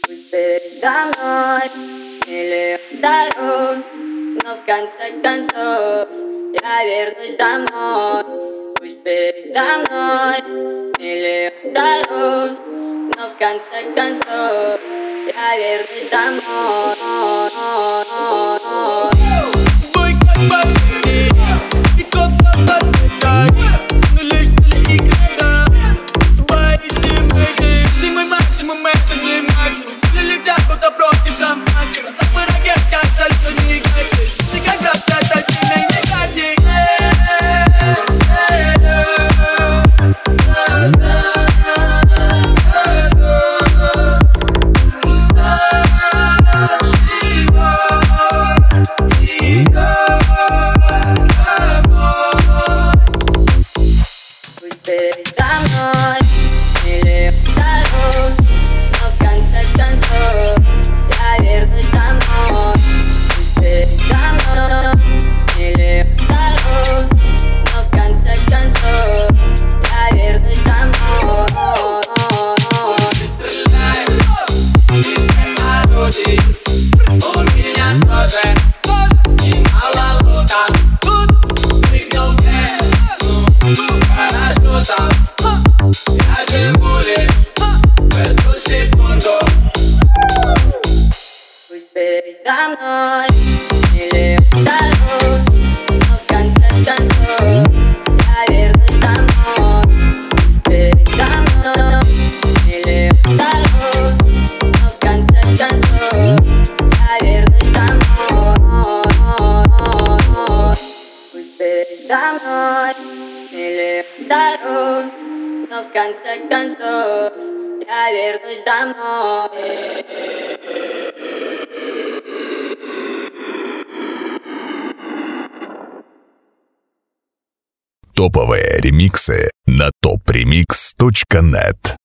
Пусть передо мной миллион дорог, но в конце концов я вернусь домой. Пусть передо мной миллион дорог, но в конце концов я вернусь домой. Бой как баскетбол, и коп запоминай. Лишь и когда твои тиммейты. Ты мой максимум, это не максимум. Летят куда против шампанского. Запах ракет, как сальто не гасит. Ты как раз это сильный не гасит. Передо мной миллион дорог, но в конце концов я вернусь домой. Передо мной миллион дорог, но в конце концов я вернусь домой. Ты стреляешь из орудий, у меня тоже немало лута. Прыгнул в лес, хорошо там. Я живу лишь в эту секунду. Пусть передо мной миллион дорог, но в конце концов я вернусь домой. Передо мной миллион дорог, но в конце концов я вернусь домой. Пусть передо мной миллион дорог, но в конце концов я вернусь домой. Топовые ремиксы на topremix.net.